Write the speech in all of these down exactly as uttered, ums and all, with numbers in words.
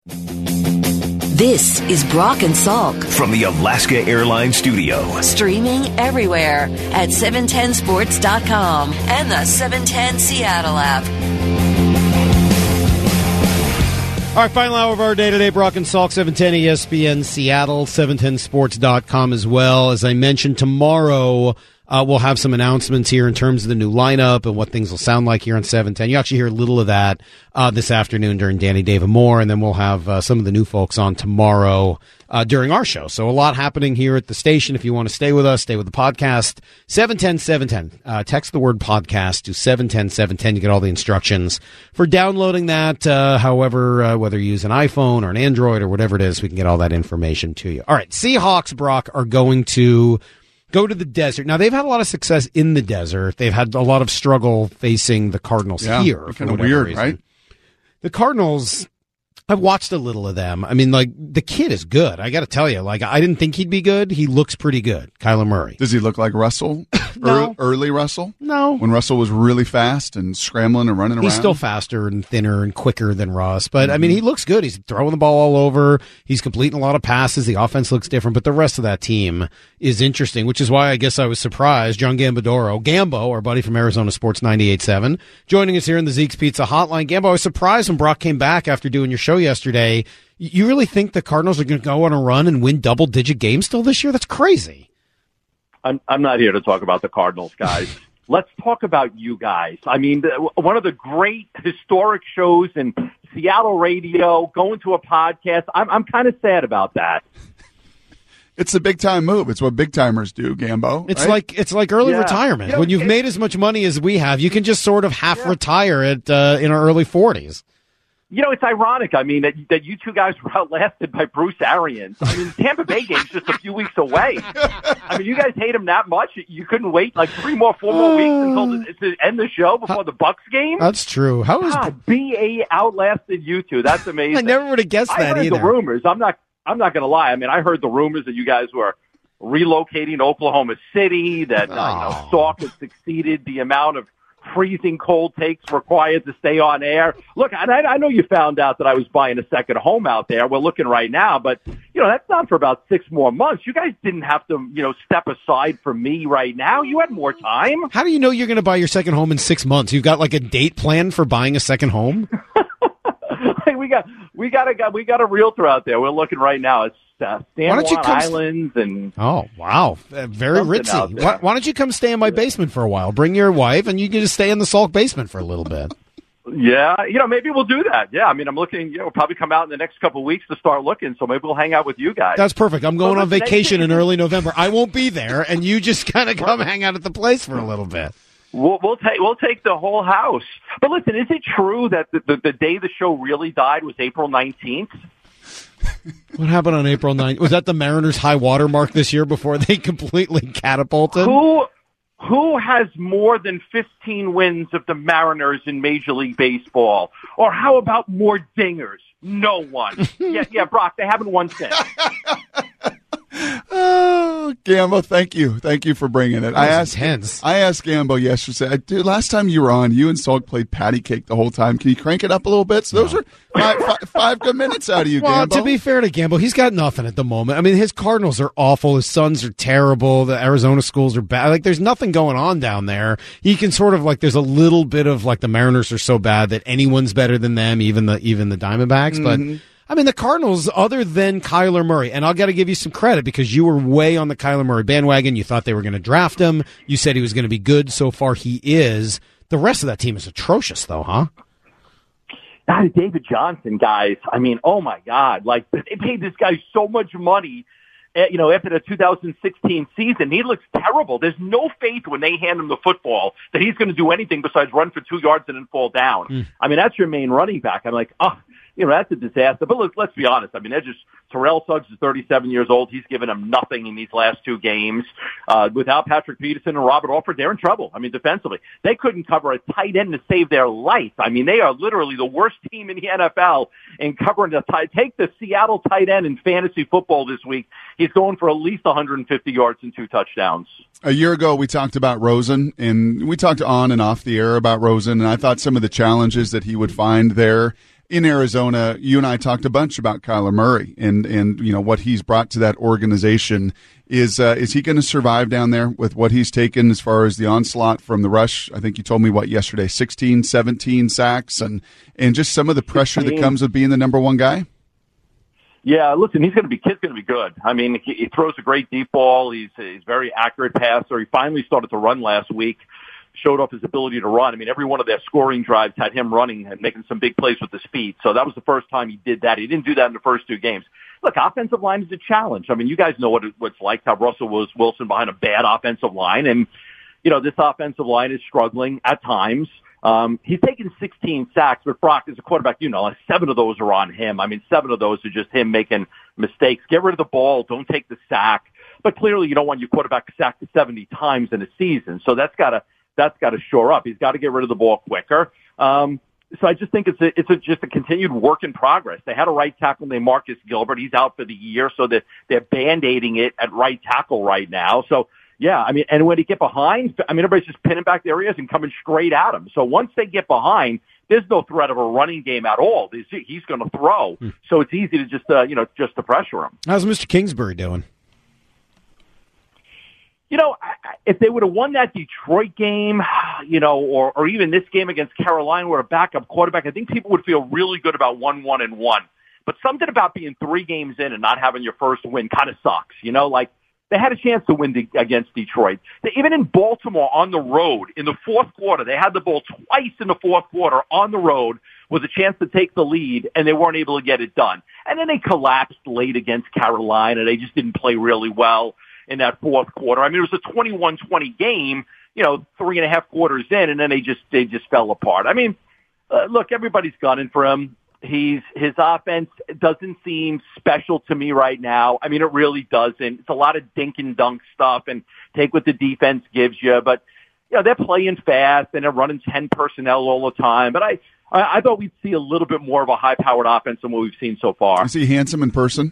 This is Brock and Salk from the Alaska Airlines studio. Streaming everywhere at seven ten sports dot com and the seven ten Seattle app. All right, final hour of our day today, Brock and Salk, seven ten E S P N Seattle, seven ten sports dot com as well. As I mentioned, tomorrow uh, we'll have some announcements here in terms of the new lineup and what things will sound like here on seven ten. You actually hear a little of that uh, this afternoon during Danny David Moore, and then we'll have uh, some of the new folks on tomorrow uh, during our show. So a lot happening here at the station. If you want to stay with us, stay with the podcast, seven ten seven ten. Uh, text the word podcast to seven ten seven ten. You get all the instructions for downloading that. Uh, however, uh, whether you use an iPhone or an Android or whatever it is, we can get all that information to you. All right, Seahawks, Brock, are going to go to the desert. Now, they've had a lot of success in the desert. They've had a lot of struggle facing the Cardinals yeah, here. Kind of weird, reason. right? The Cardinals, I've watched a little of them. I mean, like, the kid is good. I got to tell you, like, I didn't think he'd be good. He looks pretty good, Kyler Murray. Does he look like Russell? No. Early Russell? No. When Russell was really fast and scrambling and running around? He's still faster and thinner and quicker than Russ. But, I mean, he looks good. He's throwing the ball all over. He's completing a lot of passes. The offense looks different. But the rest of that team is interesting, which is why I guess I was surprised. John Gambadoro, Gambo, our buddy from Arizona Sports ninety-eight point seven, joining us here in the Zeke's Pizza Hotline. Gambo, I was surprised when Brock came back after doing your show yesterday. You really think the Cardinals are going to go on a run and win double-digit games still this year? That's crazy. I'm, I'm not here to talk about the Cardinals, guys. Let's talk about you guys. I mean, the, one of the great historic shows in Seattle radio, going to a podcast. I'm, I'm kind of sad about that. It's a big-time move. It's what big-timers do, Gambo. It's right? like it's like early Yeah. retirement. You know, when you've it, made as much money as we have, you can just sort of half Yeah. retire at uh, in our early forties. You know, it's ironic. I mean, that, that you two guys were outlasted by Bruce Arians. I mean, the Tampa Bay game's just a few weeks away. I mean, you guys hate him that much. You couldn't wait like three more, four more weeks until the, to end the show before the Bucks game. That's true. How is God, B A outlasted you two? That's amazing. I never would have guessed I that heard either. the rumors. I'm not. I'm not going to lie. I mean, I heard the rumors that you guys were relocating to Oklahoma City. That uh, you know, Salk had succeeded the amount of freezing cold takes required to stay on air. Look, I, I know you found out that I was buying a second home out there. We're looking right now, but you know that's not for about six more months. You guys didn't have to, you know, step aside for me right now. You had more time. How do you know you're going to buy your second home in six months? You've got like a date plan for buying a second home? Hey, we got we got a we got a realtor out there. We're looking right now. It's uh, San Why don't you Juan come- Islands and Oh, wow. Uh, Very Something ritzy. out there. Why, why don't you come stay in my basement for a while? Bring your wife, and you can just stay in the Salk basement for a little bit. yeah, you know, maybe we'll do that. Yeah, I mean, I'm looking. You know, we'll probably come out in the next couple of weeks to start looking. So maybe we'll hang out with you guys. That's perfect. I'm going Well, on listen, vacation in they- early November. I won't be there, and you just kind of come hang out at the place for a little bit. We'll, we'll take we'll take the whole house. But listen, is it true that the, the, the day the show really died was April nineteenth? What happened on April ninth? Was that the Mariners' high water mark this year before they completely catapulted? Who who has more than fifteen wins of the Mariners in Major League Baseball? Or how about more dingers? No one. yeah, yeah, Brock, they haven't won since. Oh, Gambo, thank you. Thank you for bringing it. I was asked intense. I asked Gambo yesterday, dude, last time you were on, you and Salk played patty cake the whole time. Can you crank it up a little bit? So those were five, five, five good minutes out of you, Well, Gambo. to be fair to Gambo, he's got nothing at the moment. I mean, his Cardinals are awful. His Suns are terrible. The Arizona schools are bad. Like, there's nothing going on down there. He can sort of like, there's a little bit of like the Mariners are so bad that anyone's better than them, even the even the Diamondbacks. Mm-hmm. But I mean, the Cardinals, other than Kyler Murray, and I've got to give you some credit because you were way on the Kyler Murray bandwagon. You thought they were going to draft him. You said he was going to be good. So far, he is. The rest of that team is atrocious, though, huh? That is David Johnson, guys. I mean, oh my God! Like they paid this guy so much money. eh, You know, after the two thousand sixteen season, he looks terrible. There's no faith when they hand him the football that he's going to do anything besides run for two yards and then fall down. Mm. I mean, that's your main running back. I'm like, oh. You know, that's a disaster. But look, let's be honest. I mean, they're just, Terrell Suggs is thirty-seven years old. He's given them nothing in these last two games. Uh, without Patrick Peterson and Robert Alford, they're in trouble. I mean, defensively. They couldn't cover a tight end to save their life. I mean, they are literally the worst team in the N F L in covering the tight. Take the Seattle tight end in fantasy football this week. He's going for at least one hundred fifty yards and two touchdowns. A year ago, we talked about Rosen, and we talked on and off the air about Rosen, and I thought some of the challenges that he would find there in Arizona, you and I talked a bunch about Kyler Murray and, and you know what he's brought to that organization. Is uh, is he going to survive down there with what he's taken as far as the onslaught from the rush? I think you told me what yesterday, sixteen, seventeen sacks, and, and just some of the pressure that comes with being the number one guy? Yeah, listen, he's going to be kid's going to be good. I mean, he, he throws a great deep ball. He's he's very accurate passer. He finally started to run last week. Showed off his ability to run. I mean, every one of their scoring drives had him running and making some big plays with his feet. So that was the first time he did that. He didn't do that in the first two games. Look, offensive line is a challenge. I mean, you guys know what, it, what it's like to have Russell Wilson behind a bad offensive line. And, you know, this offensive line is struggling at times. Um, he's taken sixteen sacks, but Brock, as a quarterback, you know, like seven of those are on him. I mean, seven of those are just him making mistakes. Get rid of the ball. Don't take the sack. But clearly you don't want your quarterback sacked seventy times in a season. So that's got to, that's got to shore up. He's got to get rid of the ball quicker. Um, so I just think it's a, it's a, just a continued work in progress. They had a right tackle named Marcus Gilbert. He's out for the year, so that they're band-aiding it at right tackle right now. So, yeah, I mean, and when they get behind, I mean, everybody's just pinning back their ears and coming straight at him. So once they get behind, there's no threat of a running game at all. He's going to throw. Hmm. So it's easy to just, uh, you know, just to pressure him. How's Mister Kingsbury doing? You know, if they would have won that Detroit game, you know, or, or even this game against Carolina where a backup quarterback, I think people would feel really good about one, one, and one. But something about being three games in and not having your first win kind of sucks. You know, like they had a chance to win the, against Detroit. They, even in Baltimore on the road, in the fourth quarter, they had the ball twice in the fourth quarter on the road with a chance to take the lead, and they weren't able to get it done. And then they collapsed late against Carolina. They just didn't play really well in that fourth quarter. I mean, it was a twenty-one twenty game, you know, three and a half quarters in, and then they just, they just fell apart. I mean, uh, look, everybody's gunning for him. He's, his offense doesn't seem special to me right now. I mean, it really doesn't. It's a lot of dink and dunk stuff and take what the defense gives you, but, you know, they're playing fast and they're running ten personnel all the time, but I, I, I thought we'd see a little bit more of a high-powered offense than what we've seen so far. Is he handsome in person?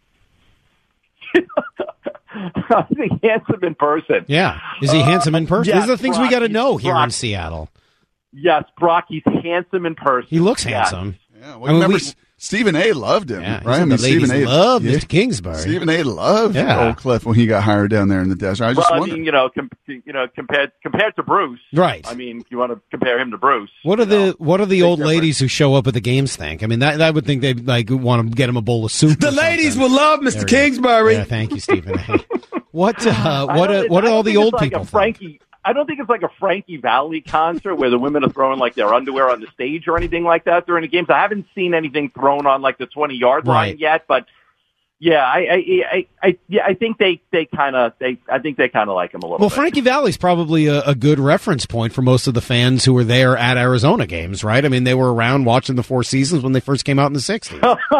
I think handsome in person. Yeah. Is he uh, handsome in person? Yes, These are the things Brock, we got to know here Brock. in Seattle. Yes, Brock, he's handsome in person. He looks yes. handsome. Yeah, well, I mean, remember, we, Stephen A. loved him, yeah, right? I mean, the ladies Stephen A. loved yeah. Mister Kingsbury. Stephen A. loved yeah. Old Cliff when he got hired down there in the desert. I just well, wondered. I mean, you know, com- you know, compared compared to Bruce, right? I mean, if you want to compare him to Bruce. What are the know, What are the old difference. ladies who show up at the games think? I mean, that I would think they like want to get him a bowl of soup. The ladies will love Mister There Kingsbury. Yeah, thank you, Stephen A. What uh, what uh, what I are all the old like people a Frankie, think? I don't think it's like a Frankie Valli concert where the women are throwing like their underwear on the stage or anything like that during the games. I haven't seen anything thrown on like the twenty yard line right. yet, but yeah, I, I, I, I, yeah, I think they, they kind of, they, I think they kind of like him a little well, bit. Well, Frankie Valli's probably a, a good reference point for most of the fans who were there at Arizona games, right? I mean, they were around watching the Four Seasons when they first came out in the sixties.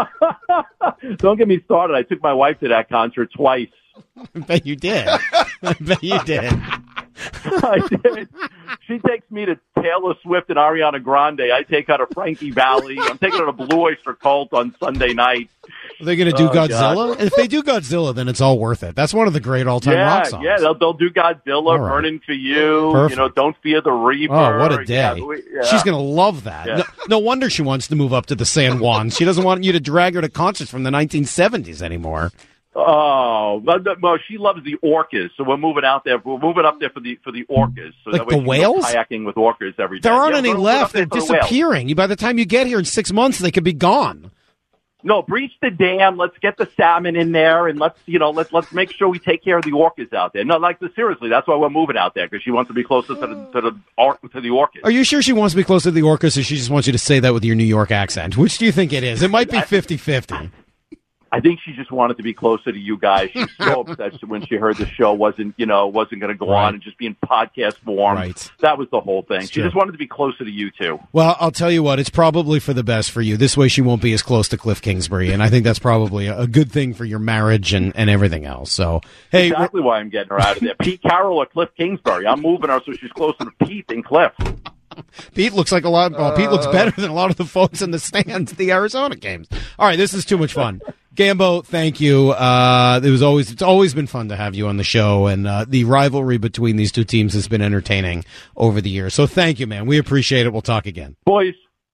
Don't get me started. I took my wife to that concert twice. I bet you did. I bet you did. I did. She takes me to Taylor Swift and Ariana Grande. I take her to Frankie Valli. I'm taking her to Blue Oyster Cult on Sunday night. Are they going to do oh, Godzilla? God. If they do Godzilla, then it's all worth it. That's one of the great all-time yeah, rock songs. Yeah, they'll, they'll do Godzilla, right. Burning for You, Perfect. you know, Don't Fear the Reaper. Oh, what a day. Yeah, we, yeah. She's going to love that. Yeah. No, no wonder she wants to move up to the San Juan. She doesn't want you to drag her to concerts from the nineteen seventies anymore. Oh, well, she loves the orcas, so we're moving out there. We're moving up there for the for the orcas. So like that way the she whales? goes kayaking with orcas every day. There aren't yeah, any we're, left. we're They're the disappearing. By the time you get here in six months, they could be gone. No, breach the dam. Let's get the salmon in there, and let's you know let's let's make sure we take care of the orcas out there. No, like seriously, that's why we're moving out there because she wants to be closer to the to the or, to the orcas. Are you sure she wants to be closer to the orcas, or she just wants you to say that with your New York accent? Which do you think it is? It might be fifty-fifty. I think she just wanted to be closer to you guys. She's so upset when she heard the show wasn't, you know, wasn't going to go right. on and just be in podcast form. Right. That was the whole thing. It's she true. just wanted to be closer to you two. Well, I'll tell you what, it's probably for the best for you. This way she won't be as close to Cliff Kingsbury, and I think that's probably a, a good thing for your marriage and, and everything else. So, hey, exactly why I'm getting her out of there. Pete Carroll or Cliff Kingsbury. I'm moving her so she's closer to Pete than Cliff. Pete looks like a lot. Well, Pete looks better than a lot of the folks in the stands at the Arizona games. All right, this is too much fun. Gambo, thank you. Uh, it was always it's always been fun to have you on the show, and uh, the rivalry between these two teams has been entertaining over the years. So thank you, man. We appreciate it. We'll talk again, boys.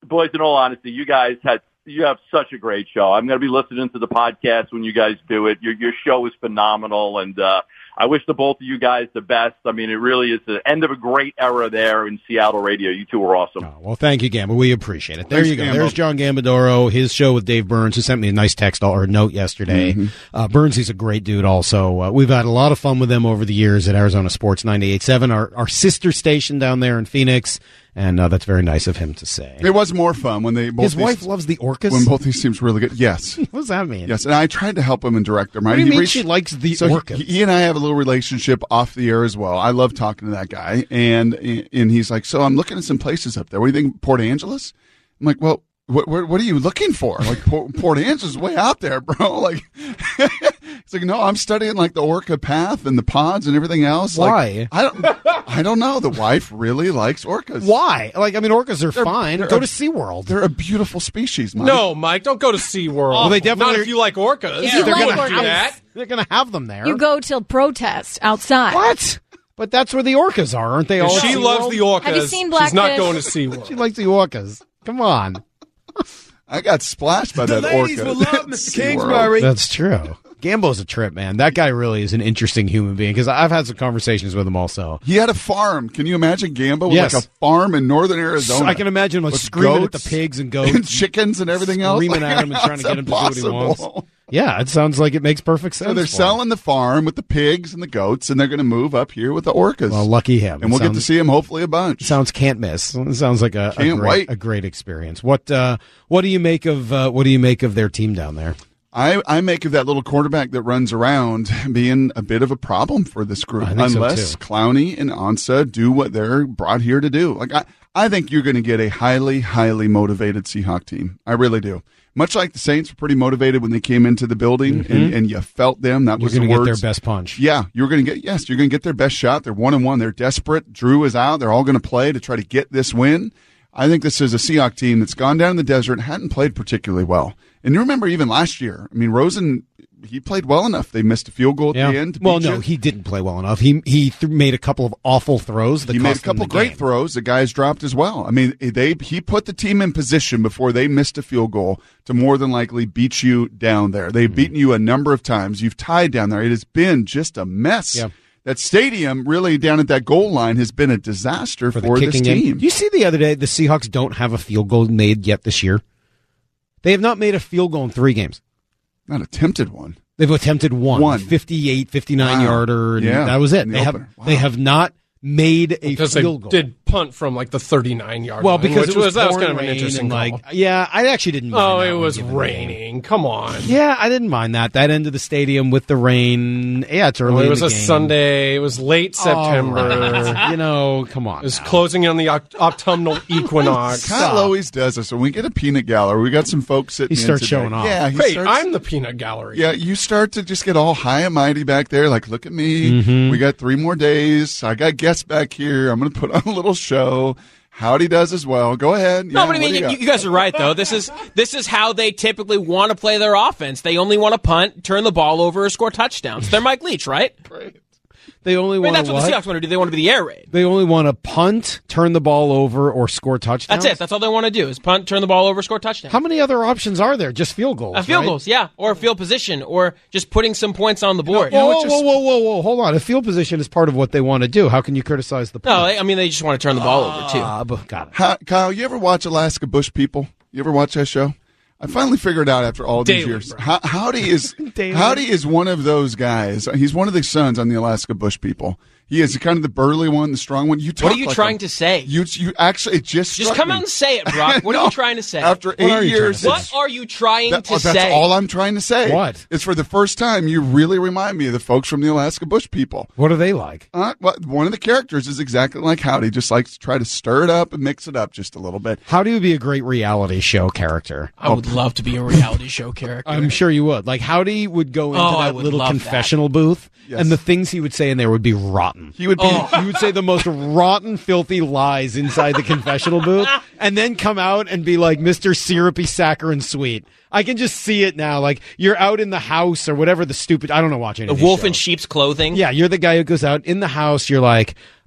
boys, in all honesty, you guys had you have such a great show. I'm going to be listening to the podcast when you guys do it. Your your show is phenomenal, and uh, I wish the both of you guys the best. I mean, it really is the end of a great era there in Seattle radio. You two were awesome. Oh, well, thank you, Gamba. We appreciate it. There Thanks, you go. Gambo. There's John Gambadoro, his show with Dave Burns, who sent me a nice text or a note yesterday. Mm-hmm. Uh, Burns, he's a great dude also. Uh, we've had a lot of fun with them over the years at Arizona Sports ninety-eight point seven, our, our sister station down there in Phoenix. And uh, that's very nice of him to say. It was more fun when they both His these, wife loves the orcas? When both these teams were really good. Yes. What does that mean? Yes, and I tried to help him and direct them. Right? What do you he mean reached, she likes the so orcas? He, he and I have a little relationship off the air as well. I love talking to that guy. And and he's like, so I'm looking at some places up there. What do you think, Port Angeles? I'm like, well, what what, what are you looking for? Like, Port, Port Angeles is way out there, bro. Like, it's like, no, I'm studying like the orca path and the pods and everything else. Why? Like, I don't I don't know. The wife really likes orcas. Why? Like, I mean, orcas are They're- fine. they're Go a- to SeaWorld. They're a beautiful species, Mike. No, Mike, don't go to SeaWorld. Well, they definitely- Not if you like orcas. If you they're like gonna orcas, do that. They're going to have them there. you go till protest outside. What? But that's where the orcas are, aren't they all? If at she SeaWorld? loves the orcas. Have you seen She's not Blackfish? going to SeaWorld. She likes the orcas. Come on. I got splashed by that orca. SeaWorld. That's true. Gambo's a trip, man. That guy really is an interesting human being because I've had some conversations with him also. He had a farm. Can you imagine Gambo with Yes. like a farm in northern Arizona? I can imagine him like With screaming at goats the pigs and goats, and chickens and everything else. screaming Like, at him and trying to how's get him to do what he that wants. possible? Yeah, it sounds like it makes perfect sense. So they're for him. selling the farm with the pigs and the goats, and they're going to move up here with the orcas. Well, lucky him. and we'll It get to sounds- see him hopefully a bunch. Sounds can't miss. It sounds like a, a Can't great wait. a great experience. What uh, what do you make of uh, what do you make of their team down there? I, I make of that little quarterback that runs around being a bit of a problem for this group, I think so, unless too. Clowney and Ansah do what they're brought here to do. Like I, I think you're going to get a highly, highly motivated Seahawk team. I really do. Much like the Saints were pretty motivated when they came into the building, and, and you felt them. That You're was the going to get words. their best punch. Yeah, you're going to get yes, you're going to get their best shot. They're one and one. They're desperate. Drew is out. They're all going to play to try to get this win. I think this is a Seahawks team that's gone down in the desert and hadn't played particularly well. And you remember even last year, I mean, Rosen, he played well enough. They missed a field goal at Yeah. the end. to Well, beat no, you. he didn't play well enough. He he th- made a couple of awful throws. That He made a cost them couple the great game. throws. The guys dropped as well. I mean, they he put the team in position before they missed a field goal to more than likely beat you down there. They've Mm-hmm. beaten you a number of times. You've tied down there. It has been just a mess. Yeah. That stadium, really down at that goal line, has been a disaster for, for the this kicking game. team. You see the other day, the Seahawks don't have a field goal made yet this year. They have not made a field goal in three games. Not attempted one. They've attempted one, One. fifty-eight, fifty-nine Wow. yarder, and Yeah. that was it. In the They have opener. Wow. they have not made a Because they field goal. did punt from like the thirty-nine yard well, line. because which it was, that was pouring kind of an rain interesting and call. like, yeah, I actually didn't mind Oh, that it one was given the game. raining. Come on. Yeah, I didn't mind that. That end of the stadium with the rain. Yeah, it's early Well, it in was the a game. Sunday. It was late September. All right. You know, come on. It was now. closing in on the oct- autumnal equinox. Kyle always does this. When we get a peanut gallery, we got some folks sitting He in starts today. showing off. Yeah, he Wait, starts, I'm the peanut gallery. Yeah, you start to just get all high and mighty back there. Like, look at me. Mm-hmm. We got three more days. I got guests back here. I'm going to put on a little show. Howdy does as well. Go ahead. No, Yeah, but I what mean, do you you, got? you guys are right, though. This is this is how they typically want to play their offense. They only want to punt, turn the ball over, or score touchdowns. They're Mike Leach, right? They only I mean, want that's to what the Seahawks want to do. They want to be the air raid. They only want to punt, turn the ball over, or score touchdowns. That's it. That's all they want to do is punt, turn the ball over, score touchdowns. How many other options are there? Just field goals. Uh, field right? goals, yeah, or field position, or just putting some points on the board. Whoa, what whoa, just- whoa, whoa, whoa, whoa! Hold on. A field position is part of what they want to do. How can you criticize the? No, punt? they, I mean they just want to turn the ball over too. Ah, but got it. How, Kyle, you ever watch Alaska Bush People? You ever watch that show? I finally figured out after all these Daily, years. bro. How, Howdy is Daily. Howdy is one of those guys. He's one of the sons on the Alaska Bush People. He is kind of the burly one, the strong one. You talk What are you like trying him. to say? You you actually it just Just struck come me. out and say it, Brock. What are No. you trying to say? After are eight you trying years, to say? what are you trying That- to that's say? all I'm trying to say. What? It's for the first time you really remind me of the folks from the Alaska Bush People. What are they like? Uh, well, one of the characters is exactly like Howdy, just likes to try to stir it up and mix it up just a little bit. How do you be a great reality show character? I would love to be a reality show character. I'm sure you would. Like Howdy would go into Oh, I that would little love confessional booth, Yes. and the things he would say in there would be rotten. He would be. He would say the most rotten, filthy lies inside the confessional booth, and then come out and be like Mister Syrupy Saccharine Sweet. I can just see it now. Like you're out in the house or whatever the stupid. I don't know watching the wolf in sheep's clothing. Yeah, you're the guy who goes out in the house. You're like,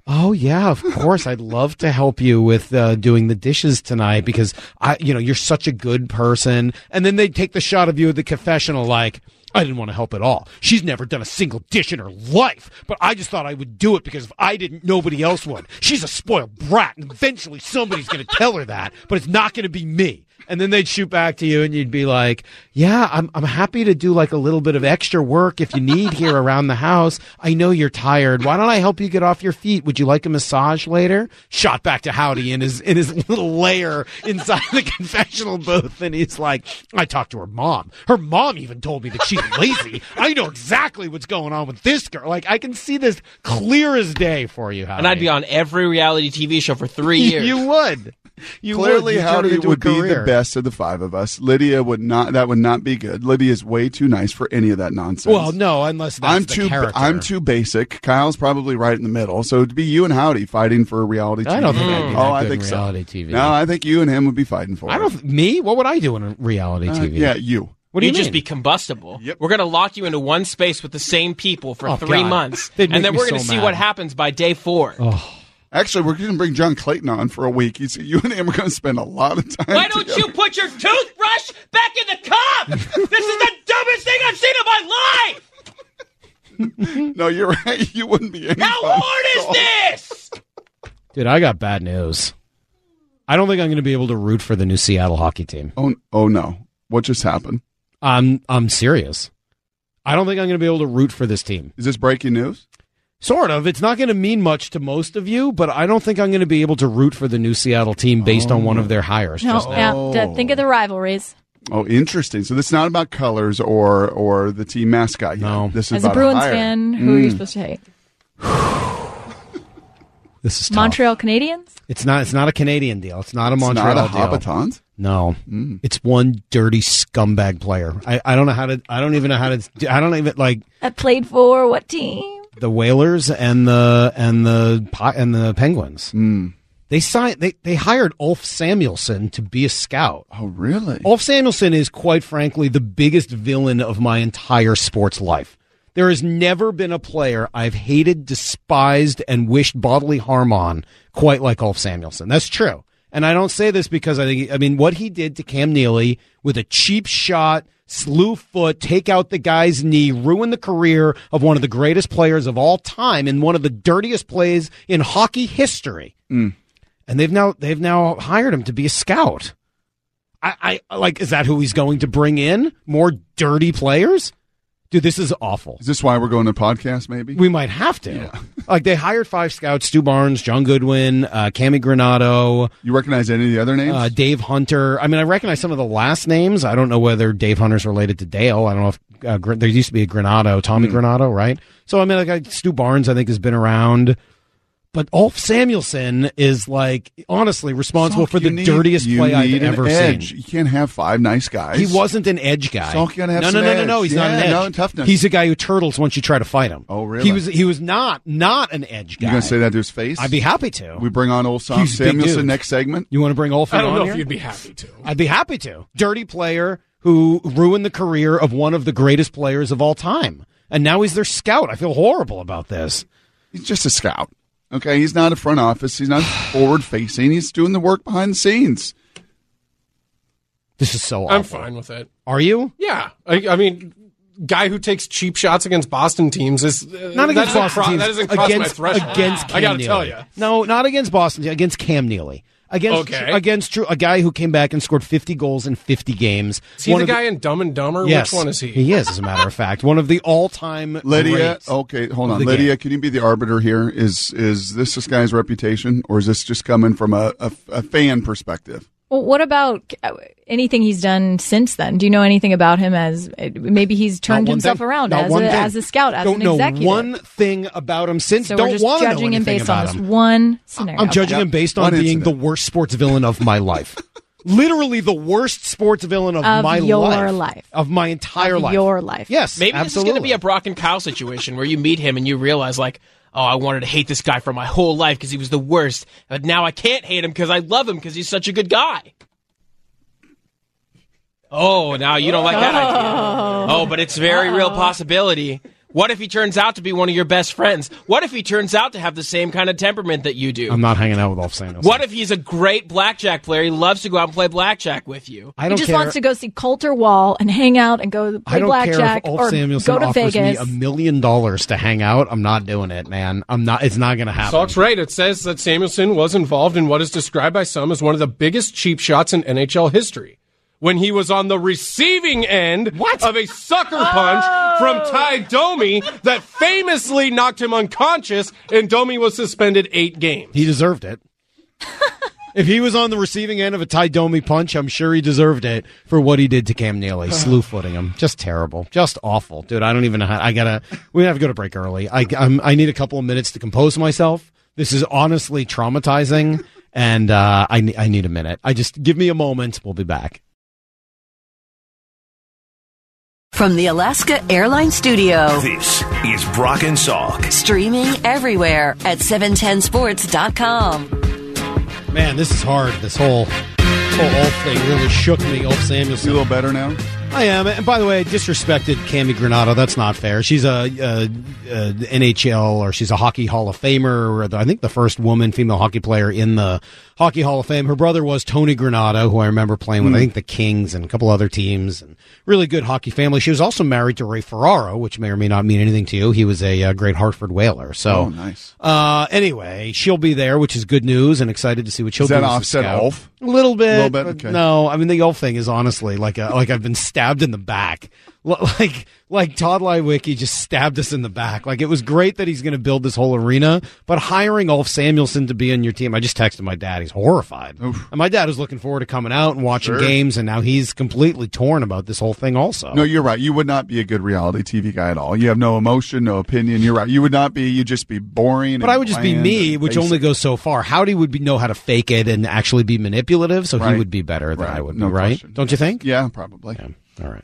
Oh yeah, of course. I'd love to help you with uh, doing the dishes tonight because I, you know, you're such a good person. And then they take the shot of you at the confessional, like, I didn't want to help at all. She's never done a single dish in her life, but I just thought I would do it because if I didn't, nobody else would. She's a spoiled brat, and eventually somebody's going to tell her that, but it's not going to be me. And then they'd shoot back to you, and you'd be like, yeah, I'm I'm happy to do like a little bit of extra work if you need here around the house. I know you're tired. Why don't I help you get off your feet? Would you like a massage later? Shot back to Howdy in his in his little lair inside the confessional booth, and he's like, I talked to her mom. Her mom even told me that she's lazy. I know exactly what's going on with this girl. Like, I can see this clear as day for you, Howdy. And I'd be on every reality T V show for three years. You would. You Clearly, would. Howdy would be the best of the five of us. Lydia would not. That would not be good. Lydia's way too nice for any of that nonsense. Well, no, unless that's I'm the too. character. I'm too basic. Kyle's probably right in the middle. So it'd be you and Howdy fighting for reality T V. I don't think I'd be that oh, I good think in so. reality T V. No, I think you and him would be fighting for I it. don't. Me? What would I do in reality Uh, T V? yeah, you. What do you You'd mean? just be combustible. Yep. We're going to lock you into one space with the same people for Oh, three God. months. They'd And make then me we're going so to see mad. what happens by day four. Oh. Actually, we're going to bring John Clayton on for a week. He's, you and him are going to spend a lot of time. Why don't together. you put your toothbrush back in the cup? This is the dumbest thing I've seen in my life. No, you're right. You wouldn't be any How fun. hard is this? Dude, I got bad news. I don't think I'm going to be able to root for the new Seattle hockey team. Oh, oh no! What just happened? I'm I'm serious. I don't think I'm going to be able to root for this team. Is this breaking news? Sort of. It's not going to mean much to most of you, but I don't think I'm going to be able to root for the new Seattle team based Oh. on one of their hires. No, just now. yeah. Oh. d- Think of the rivalries. Oh, interesting. So this is not about colors or or the team mascot. Yet. No. This is As a about Bruins hire. fan, who are you Mm. supposed to hate? This is tough. Montreal Canadiens? It's not. It's not a Canadian deal. It's not a It's Montreal not a deal. Habitants. No, Mm. it's one dirty scumbag player. I, I don't know how to. I don't even know how to. I don't even like That played for what team? the Whalers and the and the Pi- and the Penguins. Mm. They signed. They they hired Ulf Samuelsson to be a scout. Oh, really? Ulf Samuelsson is, quite frankly, the biggest villain of my entire sports life. There has never been a player I've hated, despised, and wished bodily harm on quite like Ulf Samuelsson. That's true. And I don't say this because I think, I mean, what he did to Cam Neely with a cheap shot, slew foot, take out the guy's knee, ruin the career of one of the greatest players of all time in one of the dirtiest plays in hockey history. Mm. And they've now, they've now hired him to be a scout. I, I like, is that who he's going to bring in? More dirty players? Dude, this is awful. Is this why we're going to podcast? Maybe We might have to. Yeah. Like, they hired five scouts: Stu Barnes, John Goodwin, uh, Cami Granato, you recognize any of the other names? uh, Dave Hunter. I mean, I recognize some of the last names. I don't know whether Dave Hunter's related to Dale. I don't know if uh, Gr- there used to be a Granato, Tommy Mm. Granato, right? So I mean, like, I, Stu Barnes, I think, has been around. But Ulf Samuelsson is, like, honestly responsible Salk, for the you need- dirtiest you play I've need an ever edge. seen. You can't have five nice guys. He wasn't an edge guy. Salk, you gotta have no, some no, no, no, edge. no. He's not an Yeah, edge. no, toughness. He's a guy who turtles once you try to fight him. Oh, really? He was. He was not not an edge guy. You gonna say that to his face? I'd be happy to. We bring on old Sam He's a big Samuelson dude. next segment. You want to bring Ulf I don't on know here? if you'd be happy to. I'd be happy to. Dirty player who ruined the career of one of the greatest players of all time, and now he's their scout. I feel horrible about this. He's just a scout. Okay, he's not a front office. He's not forward facing. He's doing the work behind the scenes. This is so awful. I'm fine with it. Are you? Yeah. I, I mean, guy who takes cheap shots against Boston teams is uh, Not that against doesn't Boston cro- teams. That doesn't cross against, my threshold. Against Cam I got to Neely. tell you. No, not against Boston. Against Cam Neely. Against Okay. against Drew, a guy who came back and scored fifty goals in fifty games. Is he One the of guy in Dumb and Dumber? Yes, Which one is he? He is, as a matter of fact, one of the all-time Lydia, greats. okay, hold of on. the Lydia, game. can you be the arbiter here? Is is this this guy's reputation, or is this just coming from a, a, a fan perspective? Well, what about uh, anything he's done since then? Do you know anything about him as uh, maybe he's turned Not one himself thing. around Not as one a, thing. as a scout, as Don't an know executive? one thing about him since. so don't we're just want to know judging him anything based on about this him. one scenario. I'm judging Okay. him based on One being incident. the worst sports villain of my life. Literally the worst sports villain of, Of my your life. life. Of my entire Of life. your life. Yes, Maybe absolutely. this is going to be a Brock and Kyle situation where you meet him and you realize, like, oh, I wanted to hate this guy for my whole life because he was the worst. But now I can't hate him because I love him because he's such a good guy. Oh, now you don't like that idea. Oh, but it's a very real possibility. What if he turns out to be one of your best friends? What if he turns out to have the same kind of temperament that you do? I'm not hanging out with Ulf Samuelsson. What if he's a great blackjack player? He loves to go out and play blackjack with you. I don't he just care. wants to go see Coulter Wall and hang out and go play I don't blackjack care if Ulf or Samuelsson go to offers Vegas. me a million dollars to hang out. I'm not doing it, man. I'm not. It's not going to happen. Salk's right. It says that Samuelsson was involved in what is described by some as one of the biggest cheap shots in N H L history, when he was on the receiving end What? of a sucker punch Oh. from Ty Domi that famously knocked him unconscious, and Domi was suspended eight games. He deserved it. If he was on the receiving end of a Ty Domi punch, I'm sure he deserved it for what he did to Cam Neely, slew footing him. Just terrible, just awful, dude. I don't even know how. I gotta. We have to go to break early. I I'm, I need a couple of minutes to compose myself. This is honestly traumatizing, and uh, I I need a minute. I just give me a moment. We'll be back. From the Alaska Airlines Studio. This is Brock and Salk. Streaming everywhere at seven ten sports dot com. Man, this is hard. This whole whole Ulf thing really shook me. Ulf Samuelsson. You a little better now? I am. And by the way, I disrespected Cami Granato. That's not fair. She's a, a, a N H L, or she's a Hockey Hall of Famer, or the, I think the first woman female hockey player in the Hockey Hall of Fame. Her brother was Tony Granato, who I remember playing with, mm. I think, the Kings and a couple other teams. And really good hockey family. She was also married to Ray Ferraro, which may or may not mean anything to you. He was a, a great Hartford Whaler. So, oh, nice. Uh, anyway, she'll be there, which is good news, and excited to see what she'll is do. Is that as a offset scout. Ulf? A little bit. A little bit, okay. No, I mean, the Ulf thing is honestly like a, like I've been stabbed in the back. Like, like Todd Lywicki just stabbed us in the back. Like, it was great that he's going to build this whole arena, but hiring Ulf Samuelsson to be on your team, I just texted my dad. He's horrified. Oof. And my dad was looking forward to coming out and watching sure. games, and now he's completely torn about this whole thing also. No, you're right. You would not be a good reality T V guy at all. You have no emotion, no opinion. You're right. You would not be. You'd just be boring. But I would just be me, which only goes so far. Howdy would be know how to fake it and actually be manipulative, so right. he would be better than right. I would no be, right? Question. Don't you think? Yeah, probably. Yeah. All right.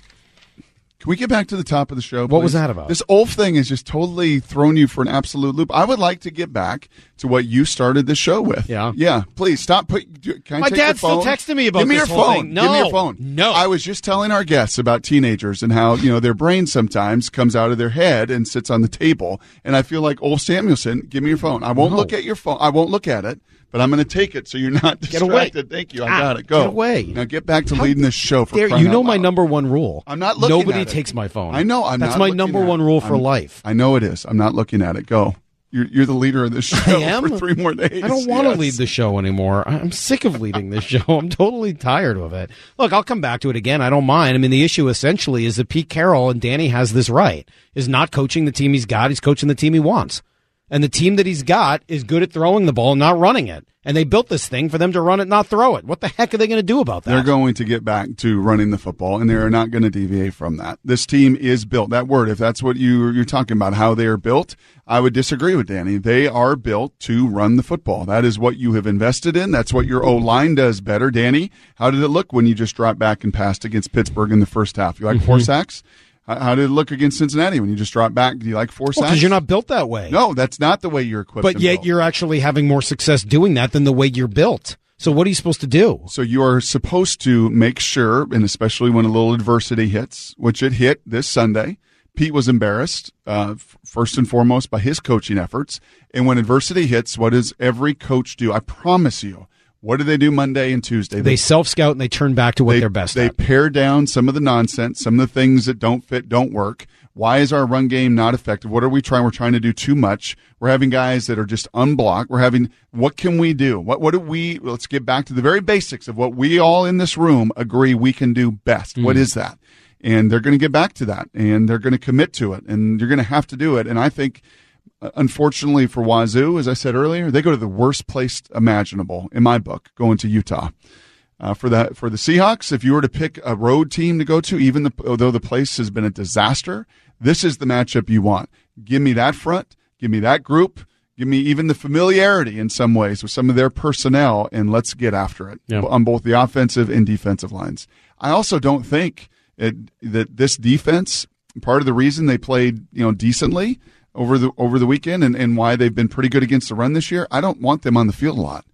Can we get back to the top of the show, please? What was that about? This Ulf thing has just totally thrown you for an absolute loop. I would like to get back to what you started the show with. Yeah. Yeah, please, stop. Put, can I My take dad's your phone? still texting me about Give me this your whole phone. thing. No. Give me your phone. No. I was just telling our guests about teenagers and how, you know, their brain sometimes comes out of their head and sits on the table. And I feel like Ulf Samuelsson, give me your phone. I won't No. look at your phone. I won't look at it. But I'm going to take it so you're not Get away. distracted. Thank you. I Ah, got it. Go. get away. Now get back to How leading this show for There, crying you know out my loud. number one rule. I'm not looking Nobody at it. takes my phone. I know. I'm That's not my looking number at one it. rule for I'm- life. I know it is. I'm not looking at it. Go. You're, you're the leader of this show I am? for three more days. I don't want to Yes. lead the show anymore. I'm sick of leading this show. I'm totally tired of it. Look, I'll come back to it again. I don't mind. I mean, the issue essentially is that Pete Carroll, and Danny has this right, is not coaching the team he's got. He's coaching the team he wants. And the team that he's got is good at throwing the ball and not running it. And they built this thing for them to run it, not throw it. What the heck are they going to do about that? They're going to get back to running the football, and they are not going to deviate from that. This team is built. That word, if that's what you, you're talking about, how they are built, I would disagree with Danny. They are built to run the football. That is what you have invested in. That's what your O-line does better. Danny, how did it look when you just dropped back and passed against Pittsburgh in the first half? You like four sacks? How did it look against Cincinnati when you just dropped back? Do you like four sacks? Because you're not built that way. No, that's not the way you're equipped. But and yet built. you're actually having more success doing that than the way you're built. So what are you supposed to do? So you are supposed to make sure, and especially when a little adversity hits, which it hit this Sunday, Pete was embarrassed, uh, f- first and foremost, by his coaching efforts. And when adversity hits, what does every coach do? I promise you. What do they do Monday and Tuesday? They self-scout and they turn back to what they, they're best they at. They pare down some of the nonsense, some of the things that don't fit, don't work. Why is our run game not effective? What are we trying? We're trying to do too much. We're having guys that are just unblocked. We're having, what can we do? What what do we, let's get back to the very basics of what we all in this room agree we can do best. Mm. What is that? And they're going to get back to that, and they're going to commit to it, and you're going to have to do it. And I think, unfortunately for Wazoo, as I said earlier, they go to the worst place imaginable, in my book, going to Utah. Uh, for the for the Seahawks, if you were to pick a road team to go to, even the, though the place has been a disaster, this is the matchup you want. Give me that front, give me that group, give me even the familiarity in some ways with some of their personnel, and let's get after it yeah. on both the offensive and defensive lines. I also don't think it, that this defense, part of the reason they played, you know, decently over the over the weekend and, and why they've been pretty good against the run this year, I don't want them on the field a lot.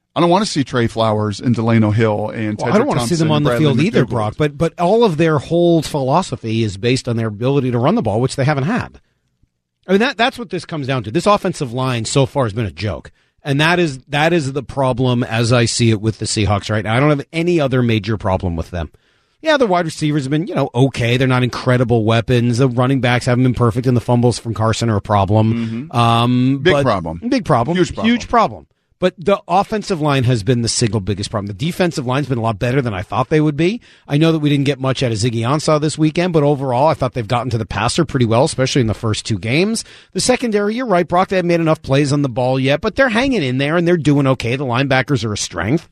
I don't want to see Trey Flowers and Delano Hill and well, Tedrick I don't want Thompson to see them on the Bradley field either, McDougald. Brock. But but all of their whole philosophy is based on their ability to run the ball, which they haven't had. I mean that that's what this comes down to. This offensive line so far has been a joke, and that is that is the problem as I see it with the Seahawks right now. I don't have any other major problem with them. Yeah, the wide receivers have been, you know, okay. They're not incredible weapons. The running backs haven't been perfect, and the fumbles from Carson are a problem. Mm-hmm. Um, big but, problem. Big problem. Huge problem. Huge problem. But the offensive line has been the single biggest problem. The defensive line's been a lot better than I thought they would be. I know that we didn't get much out of Ziggy Ansah this weekend, but overall, I thought they've gotten to the passer pretty well, especially in the first two games. The secondary, you're right, Brock, they haven't made enough plays on the ball yet, but they're hanging in there and they're doing okay. The linebackers are a strength.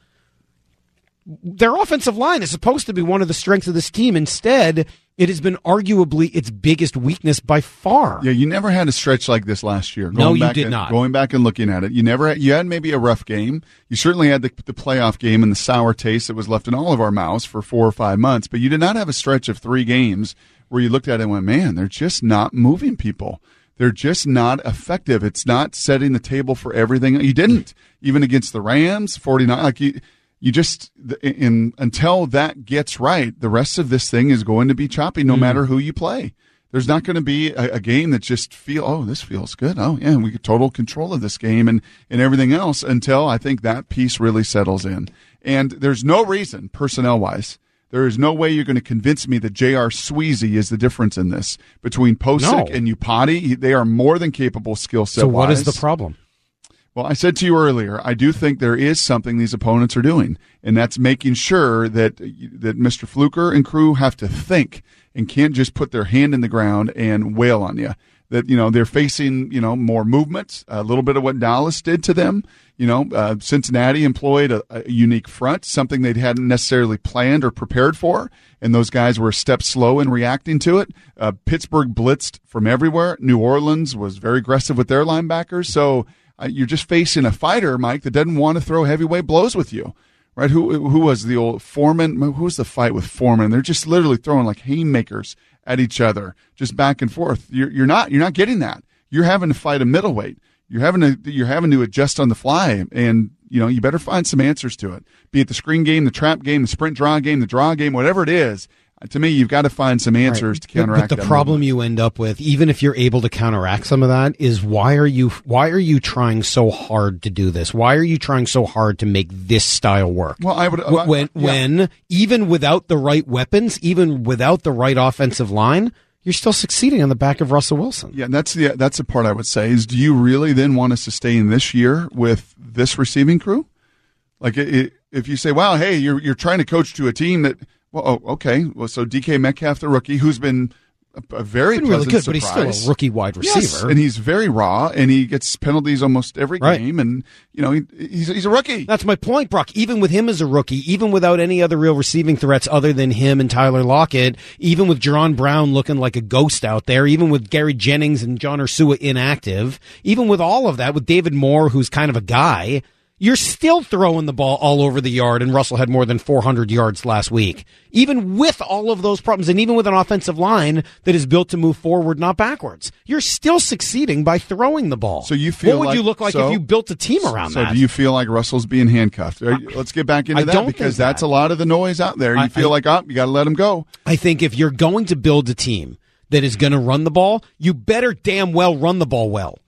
Their offensive line is supposed to be one of the strengths of this team. Instead, it has been arguably its biggest weakness by far. Yeah, you never had a stretch like this last year. No, you back did and, not. Going back and looking at it, you never had, you had maybe a rough game. You certainly had the, the playoff game and the sour taste that was left in all of our mouths for four or five months, but you did not have a stretch of three games where you looked at it and went, man, they're just not moving people. They're just not effective. It's not setting the table for everything. You didn't. Even against the Rams, forty-nine, like you You just, in, until that gets right, the rest of this thing is going to be choppy no mm. matter who you play. There's not going to be a, a game that just feel, oh, this feels good. Oh, yeah, we get total control of this game and, and everything else until I think that piece really settles in. And there's no reason, personnel-wise, there is no way you're going to convince me that J R. Sweezy is the difference in this. Between Posick no. and Upati, they are more than capable skill set-wise. So what is the problem? Well, I said to you earlier, I do think there is something these opponents are doing, and that's making sure that that Mister Fluker and crew have to think and can't just put their hand in the ground and wail on you. That, you know, they're facing, you know, more movement, a little bit of what Dallas did to them. You know, uh, Cincinnati employed a, a unique front, something they hadn't necessarily planned or prepared for, and those guys were a step slow in reacting to it. Uh, Pittsburgh blitzed from everywhere. New Orleans was very aggressive with their linebackers, so Uh, you're just facing a fighter, Mike, that doesn't want to throw heavyweight blows with you, right? Who who was the old Foreman? Who was the fight with Foreman? They're just literally throwing like haymakers at each other, just back and forth. You're you're not you're not getting that. You're having to fight a middleweight. You're having to you're having to adjust on the fly, and you know you better find some answers to it. Be it the screen game, the trap game, the sprint draw game, the draw game, whatever it is. To me, you've got to find some answers right. to counteract. But the that problem movement. you end up with, even if you're able to counteract some of that, is why are you why are you trying so hard to do this? Why are you trying so hard to make this style work? Well, I would when when, yeah. when even without the right weapons, even without the right offensive line, you're still succeeding on the back of Russell Wilson. Yeah, that's the that's the part I would say is, do you really then want to sustain this year with this receiving crew? Like, it, if you say, "Wow, hey, you're you're trying to coach to a team that." Well, oh, okay. Well, so D K Metcalf, the rookie, who's been a, a very been really good, surprise. but he's still a rookie wide receiver, yes, and he's very raw, and he gets penalties almost every right. game, and you know he, he's he's a rookie. That's my point, Brock. Even with him as a rookie, even without any other real receiving threats other than him and Tyler Lockett, even with Jerron Brown looking like a ghost out there, even with Gary Jennings and John Ursua inactive, even with all of that, with David Moore, who's kind of a guy. You're still throwing the ball all over the yard, and Russell had more than four hundred yards last week. Even with all of those problems, and even with an offensive line that is built to move forward, not backwards, you're still succeeding by throwing the ball. So you feel what would like, you look like so, if you built a team around so that? So do you feel like Russell's being handcuffed? Let's get back into I that don't because think that's that. a lot of the noise out there. You I, feel I, like, oh, you got to let him go. I think if you're going to build a team that is going to run the ball, you better damn well run the ball well.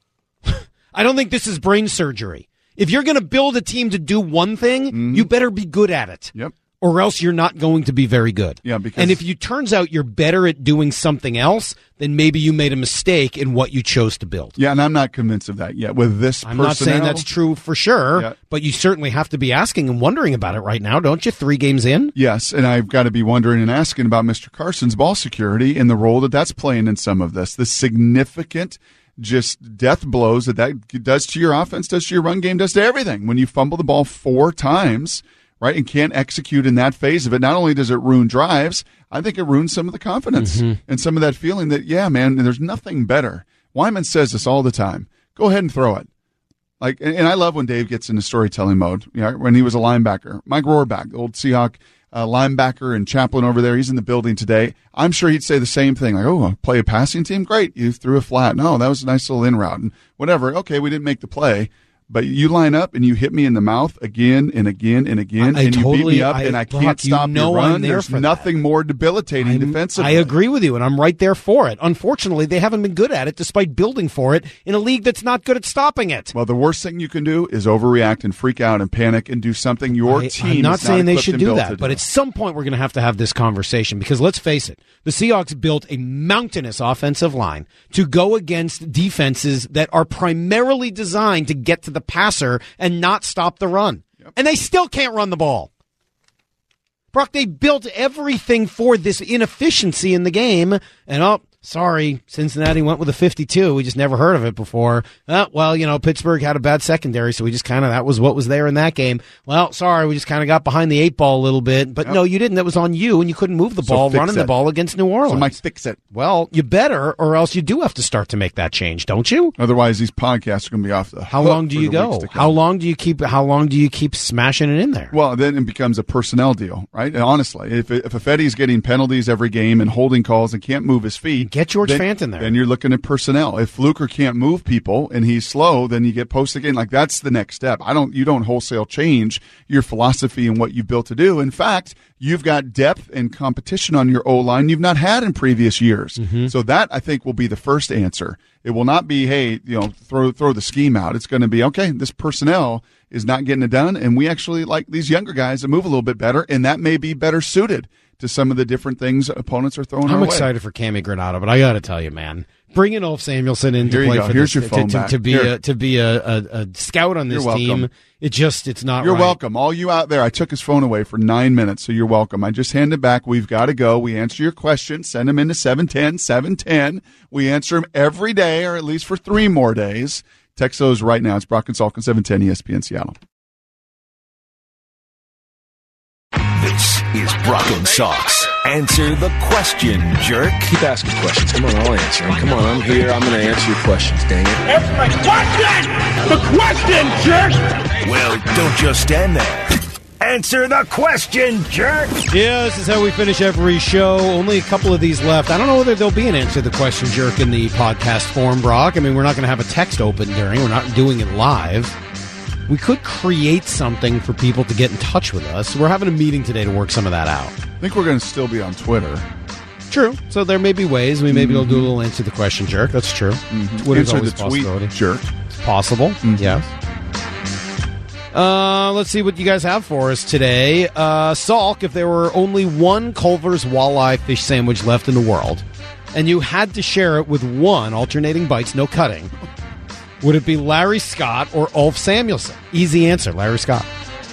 I don't think this is brain surgery. If you're going to build a team to do one thing, mm-hmm. you better be good at it. Yep. Or else you're not going to be very good. Yeah, because and if you turns out you're better at doing something else, then maybe you made a mistake in what you chose to build. Yeah, and I'm not convinced of that yet. With this I'm personnel, not saying that's true for sure, yeah. but you certainly have to be asking and wondering about it right now, don't you? Three games in? Yes, and I've got to be wondering and asking about Mister Carson's ball security and the role that that's playing in some of this. The significant just death blows that that does to your offense, does to your run game, does to everything. When you fumble the ball four times, right, and can't execute in that phase of it, not only does it ruin drives, I think it ruins some of the confidence mm-hmm. and some of that feeling that, yeah, man, there's nothing better. Wyman says this all the time. Go ahead and throw it. Like, and I love when Dave gets into storytelling mode. You know, when he was a linebacker, Mike Rohrbach, the old Seahawk uh, linebacker and chaplain over there, he's in the building today. I'm sure he'd say the same thing. Like, oh, play a passing team? Great. You threw a flat. No, that was a nice little in route and whatever. Okay, we didn't make the play. But you line up and you hit me in the mouth again and again and again, I, I and you totally, beat me up, I, and I Brock, can't stop you know your run. I'm there There's for nothing that. more debilitating I'm, defensively. I agree with you, and I'm right there for it. Unfortunately, they haven't been good at it, despite building for it in a league that's not good at stopping it. Well, the worst thing you can do is overreact and freak out and panic and do something your I, team I'm not is saying not they equipped should and do built that, to but do. at some point we're going to have to have this conversation because let's face it, the Seahawks built a mountainous offensive line to go against defenses that are primarily designed to get to the passer and not stop the run. Yep. And they still can't run the ball. Brock, they built everything for this inefficiency in the game, and oh, sorry, Cincinnati went with a fifty-two. We just never heard of it before. Uh, well, you know, Pittsburgh had a bad secondary, so we just kind of, that was what was there in that game. Well, sorry, we just kind of got behind the eight ball a little bit. But yep. no, you didn't. That was on you, and you couldn't move the So ball fix running it. the ball against New Orleans. So Mike, fix it. Well, you better, or else you do have to start to make that change, don't you? Otherwise, these podcasts are going to be off the How hook long do for you the weeks go? to come. How long do you keep, how long do you keep smashing it in there? Well, then it becomes a personnel deal, right? And honestly, if if Ifedi's getting penalties every game and holding calls and can't move his feet, Get George then, Fant in there. Then you're looking at personnel. If Fluker can't move people and he's slow, then you get post again. Like that's the next step. I don't. You don't wholesale change your philosophy and what you built to do. In fact, you've got depth and competition on your O line you've not had in previous years. Mm-hmm. So that I think will be the first answer. It will not be, hey, you know, throw throw the scheme out. It's going to be, okay, this personnel is not getting it done, and we actually like these younger guys that move a little bit better, and that may be better suited to some of the different things opponents are throwing I'm our excited way. for Cammy Granado, but I got to tell you, man, bringing Ulf Samuelson in Here to you play go. for Here's this, your phone to, to, back. to be Here. a to be a, a, a scout on this You're welcome. team, it just it's not. You're right. welcome. All you out there, I took his phone away for nine minutes, so you're welcome. I just handed it back. We've got to go. We answer your questions. Send them into seven ten, seven ten. We answer them every day, or at least for three more days. Text those right now. It's Brock and Salk on seven ten E S P N Seattle. This is Brock and Salk's Answer the Question, Jerk. Keep asking questions. Come on, I'll answer them. Come on, I'm here. I'm going to answer your questions, dang it. Answer my question! The question, jerk! Well, don't just stand there. Answer the question, jerk. Yeah, this is how we finish every show. Only a couple of these left. I don't know whether there'll be an Answer the Question Jerk in the podcast form, Brock. I mean, we're not going to have a text open during. We're not doing it live. We could create something for people to get in touch with us. We're having a meeting today to work some of that out. I think we're going to still be on Twitter. True. So there may be ways. We may be able to do a little Answer the Question Jerk. That's true. Mm-hmm. Twitter's Answer always the a tweet possibility. jerk. It's possible. Mm-hmm. Yes. Uh, let's see what you guys have for us today. Uh, Salk, if there were only one Culver's walleye fish sandwich left in the world, and you had to share it with one, alternating bites, no cutting, would it be Larry Scott or Ulf Samuelson? Easy answer, Larry Scott.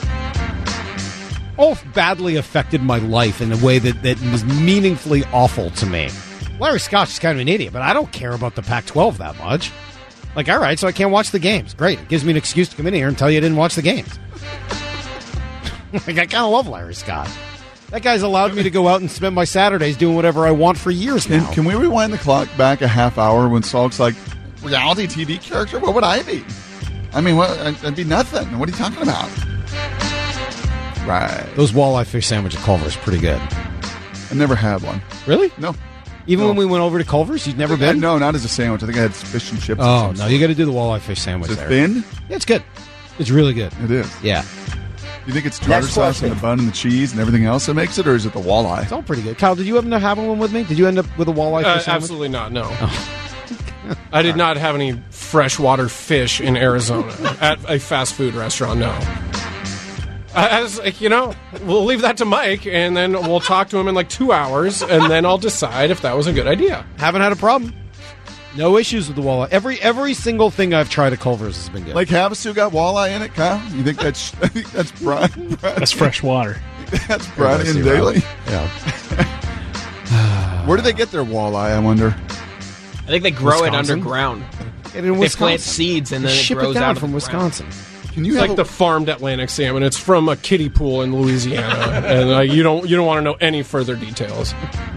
Ulf badly affected my life in a way that, that was meaningfully awful to me. Larry Scott's just kind of an idiot, but I don't care about the Pac twelve that much. Like, all right, so I can't watch the games. Great. It gives me an excuse to come in here and tell you I didn't watch the games. Like, I kind of love Larry Scott. That guy's allowed me to go out and spend my Saturdays doing whatever I want for years Can, now. can we rewind the clock back a half hour when Salk's like, reality T V character? What would I be? I mean, what, I'd, I'd be nothing. What are you talking about? Right. Those walleye fish sandwich at Culver's pretty good. I never had one. Really? No. Even No. when we went over to Culver's, you'd never I- been? No, not as a sandwich. I think I had fish and chips. Oh, of some no, you sort. got to do the walleye fish sandwich Is it there. thin? Yeah, it's good. It's really good. It is. Yeah. You think it's tartar sauce and the bun and the cheese and everything else that makes it, or is it the walleye? It's all pretty good. Kyle, did you end up having one with me? Did you end up with a walleye Uh, fish sandwich? absolutely not. No. I did not have any freshwater fish in Arizona at a fast food restaurant. No. As you know, we'll leave that to Mike, and then we'll talk to him in like two hours, and then I'll decide if that was a good idea. Haven't had a problem. No issues with the walleye. Every every single thing I've tried at Culver's has been good. Lake Havasu got walleye in it, Kyle? You think that's I think that's Brian? Brian That's fresh water. That's Brian Everybody see Daly. Yeah. Where do they get their walleye? I wonder. I think they grow it Wisconsin? underground. Get it in They Wisconsin. plant seeds and then They it ship grows it down out of from the ground. Wisconsin. Can you It's have like a, the farmed Atlantic salmon. It's from a kiddie pool in Louisiana, and uh, you don't you don't want to know any further details.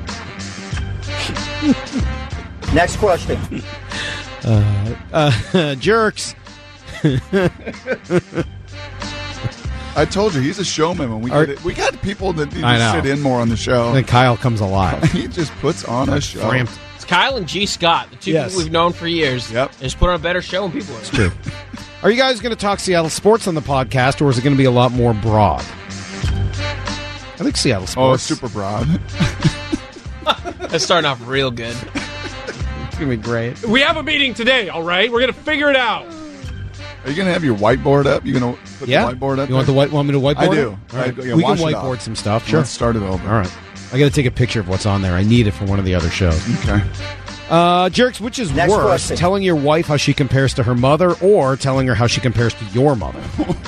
Next question. Uh, uh, jerks. I told you he's a showman. When we Are- get it, we got people that need I to know. sit in more on the show. Then Kyle comes alive. He just puts on a show. Framped. It's Kyle and G. Scott, the two Yes. people we've known for years. Yep. They just put on a better show when people are. True. Are you guys going to talk Seattle sports on the podcast, or is it going to be a lot more broad? I think Seattle sports. Oh, super broad. It's starting off real good. It's going to be great. We have a meeting today, all right? We're going to figure it out. Are you going to have your whiteboard up? You going to put Yeah. the whiteboard up? You want the there? white? Want me to whiteboard? I do. it? All right. I- yeah, we can wash it whiteboard off. some stuff. Sure. Let's start it over. All right. I got to take a picture of what's on there. I need it for one of the other shows. Okay. Uh, Jerks, which is Next worse, question. telling your wife how she compares to her mother, or telling her how she compares to your mother?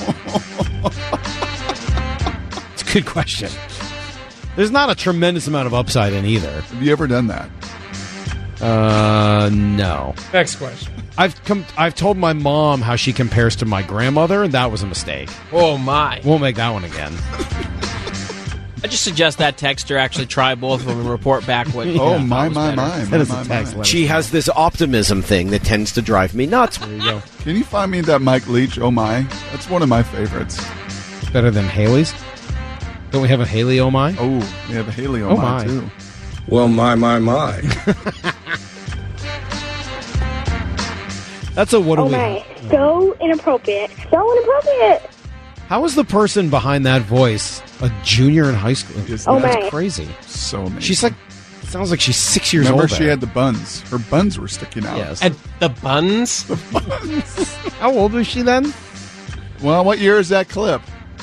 It's a good question. There's not a tremendous amount of upside in either. Have you ever done that? Uh, no. Next question. I've com- I've told my mom how she compares to my grandmother, and that was a mistake. Oh, my. Won't make that one again. I just suggest that texter actually try both of them and report back what. Oh, yeah, my, was my, better. my, Send my, us a my, text. my. Let us She know. has this optimism thing that tends to drive me nuts. There you go. Can you find me that Mike Leach? Oh, my. That's one of my favorites. Better than Haley's? Don't we have a Haley Oh My? Oh, we have a Haley oh, Oh, my, my. too. Well, my, my, my. That's a what do Oh we... my, so inappropriate. So inappropriate. How is the person behind that voice a junior in high school? Isn't Oh That's my. crazy. So amazing. She's like, sounds like she's six years Remember, old. she there. had the buns. Her buns were sticking out. Yes. And the buns? How old was she then? Well, what year is that clip?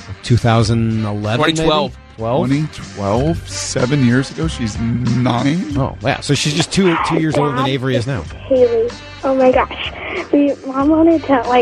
twenty eleven, twenty twelve. maybe? twelve? twenty twelve, seven years ago. She's nine. Oh, yeah. So she's just two two years older than Avery is now. Haley. Oh my gosh. We, Mom wanted to, like,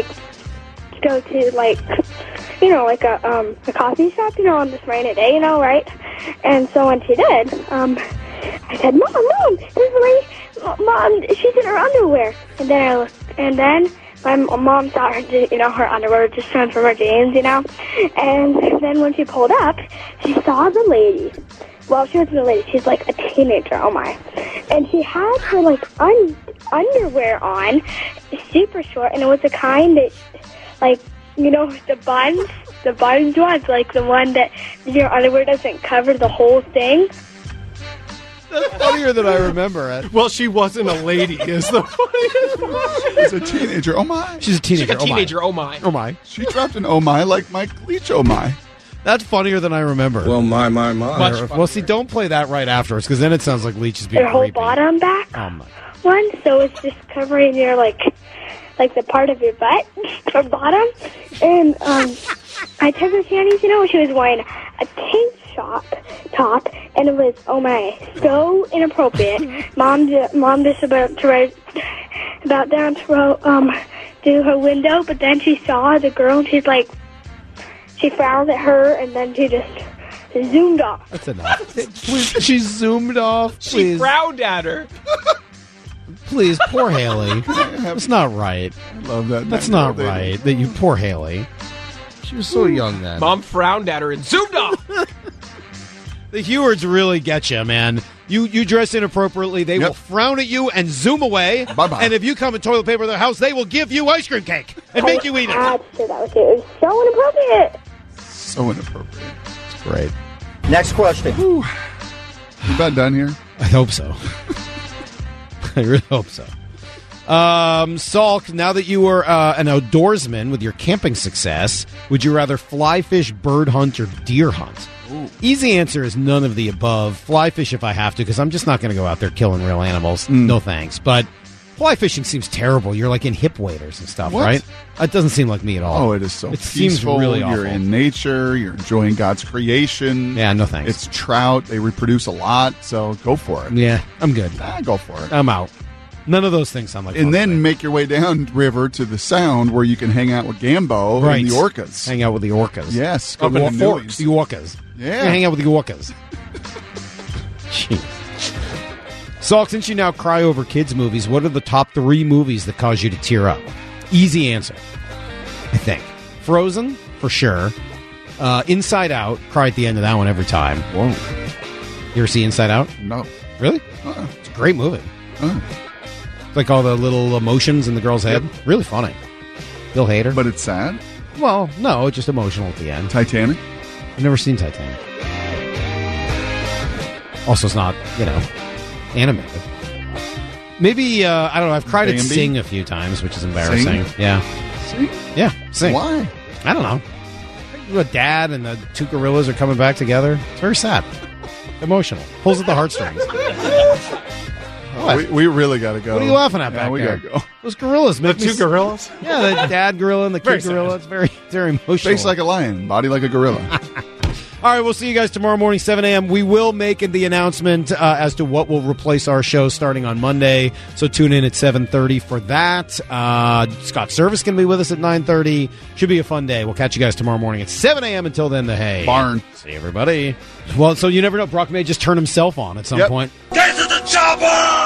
go to, like, you know, like a um a coffee shop, you know, on this rainy day, you know, right? And so when she did, um, I said, Mom, Mom, this lady, Mom, she's in her underwear. And then I looked, and then my mom saw her, you know, her underwear just turned from her jeans, you know. And then when she pulled up, she saw the lady. Well, she wasn't a lady. She's like a teenager. Oh my! And she had her like un- underwear on, super short, and it was the kind that, like, you know, the buns, the buns ones, like the one that your underwear doesn't cover the whole thing. That's funnier than I remember it. Well, she wasn't a lady, is the funniest part. She's a teenager. Oh my! She's a teenager. She's a teenager, oh my. Oh my. She dropped an oh my like Mike Leach. Oh my! That's funnier than I remember. Well, my, my, my. Much well, see, don't play that right afterwards, because then it sounds like Leach is being Her whole creepy. bottom back Oh my. one, so it's just covering your like, like the part of your butt, or bottom. And um, I took her panties. You know, she was wearing a tank top, top, and it was oh my, so inappropriate. Mom, ju- mom just about to write, about down to ro- um, to her window, but then she saw the girl, and she's like, she frowned at her, and then she just zoomed off. That's enough. Please, she zoomed off. She Please, frowned at her. please, poor Haley. That's not right. I love that. That's not nine-year-old right. That you, poor Haley. She was so young then. Mom frowned at her and zoomed off. The Hewards really get you, man. You you dress inappropriately, they Yep. will frown at you and zoom away. Bye-bye. And if you come in toilet paper to their house, they will give you ice cream cake and make you eat it. Adds to that was it. It was so inappropriate. So inappropriate. It's great. Next question. You about done here? I hope so. I really hope so. Um, Salk, now that you are uh, an outdoorsman with your camping success, would you rather fly fish, bird hunt, or deer hunt? Ooh. Easy answer is none of the above. Fly fish if I have to, because I'm just not going to go out there killing real animals. Mm. No thanks. But fly fishing seems terrible. You're like in hip waders and stuff, What? right? It doesn't seem like me at all. Oh, it is so It peaceful. seems really awful. You're in nature. You're enjoying God's creation. Yeah, no thanks. It's trout. They reproduce a lot, so go for it. Yeah, I'm good. Ah, go for it. I'm out. None of those things sound like fun And to then me. make your way down river to the Sound where you can hang out with Gambo Right. and the orcas. Hang out with the orcas. Yes, go Up to in the Forks, Newies. the orcas. Yeah. You hang out with the orcas. Jeez. Salk, since you now cry over kids' movies, what are the top three movies that cause you to tear up? Easy answer, I think. Frozen, for sure. Uh, Inside Out, cry at the end of that one every time. Whoa. You ever see Inside Out? No. Really? Uh-uh. It's a great movie. Uh-uh. It's like all the little emotions in the girl's head. Yep. Really funny. Bill Hader. But it's sad. Well, no, just emotional at the end. Titanic? I've never seen Titanic. Also, it's not, you know, animated. Maybe, uh, I don't know, I've cried at Bambi? Sing a few times, which is embarrassing. Sing? Yeah. See? Yeah, sing. Why? I don't know. The dad and the two gorillas are coming back together. It's very sad. Emotional. Pulls at the heartstrings. Oh, we, we really got to go. What are you laughing at yeah, back we there? gotta go. Those gorillas. The Make two me... gorillas? Yeah, the dad gorilla and the Very kid gorilla. sad. It's very, very emotional. Face like a lion, body like a gorilla. All right, we'll see you guys tomorrow morning, seven a.m. We will make the announcement uh, as to what will replace our show starting on Monday. So tune in at seven thirty for that. Uh, Scott Service going to be with us at nine thirty. Should be a fun day. We'll catch you guys tomorrow morning at seven a.m. Until then, the hay. Barn. See everybody. Well, so you never know. Brock may just turn himself on at some Yep. point. Get to the chopper!